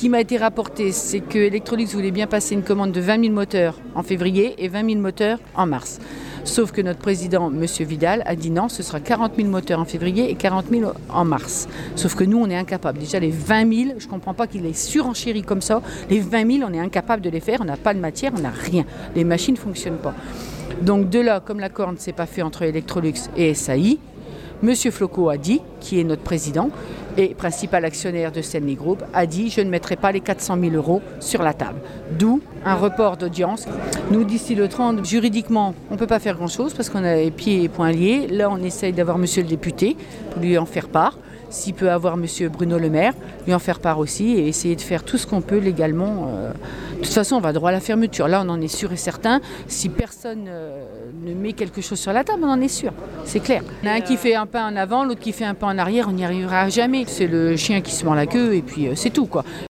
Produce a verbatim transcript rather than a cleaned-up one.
qui m'a été rapporté, c'est que Electrolux voulait bien passer une commande de vingt mille moteurs en février et vingt mille moteurs en mars. Sauf que notre président, M. Vidal, a dit non, ce sera quarante mille moteurs en février et quarante mille en mars. Sauf que nous, on est incapables. Déjà, les vingt mille, je ne comprends pas qu'il ait surenchéri comme ça. Les vingt mille, on est incapable de les faire. On n'a pas de matière, on n'a rien. Les machines ne fonctionnent pas. Donc de là, comme l'accord ne s'est pas fait entre Electrolux et S A I, M. Floco a dit, qui est notre président et principal actionnaire de Stanley Group, a dit « je ne mettrai pas les quatre cent mille euros sur la table ». D'où un report d'audience. Nous, d'ici le trente, juridiquement, on ne peut pas faire grand-chose parce qu'on a les pieds et poings liés. Là, on essaye d'avoir monsieur le député pour lui en faire part. S'il peut avoir monsieur Bruno Le Maire, lui en faire part aussi et essayer de faire tout ce qu'on peut légalement. Euh, de toute façon, on va droit à la fermeture. Là, on en est sûr et certain. Si personne euh, ne met quelque chose sur la table, on en est sûr. C'est clair. Il y en a un qui fait un pas en avant, l'autre qui fait un pas en arrière, on n'y arrivera jamais. C'est le chien qui se mord la queue et puis euh, c'est tout, quoi.